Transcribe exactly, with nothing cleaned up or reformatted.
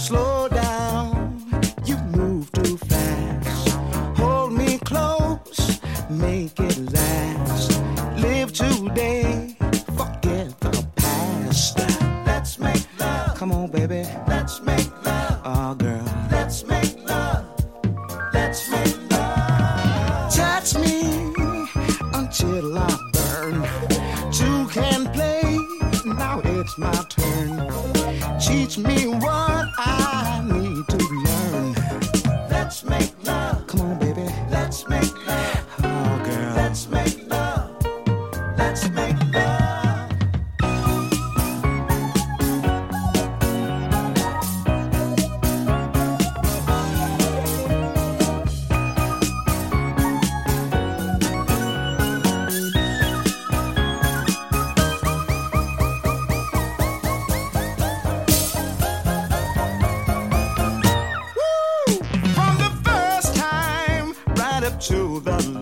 Slow down, you move too fast. Hold me close, make it last. Live today, forget the past. Let's make love. Come on, baby. Let's make love. Oh, girl. Let's make love. Let's make love. Touch me until I burn. Two can play, now it's my turn. Teach me what I need to learn. Let's make love. Come on, baby. Let's make love. Oh, girl. Let's make love. Let's make love. To the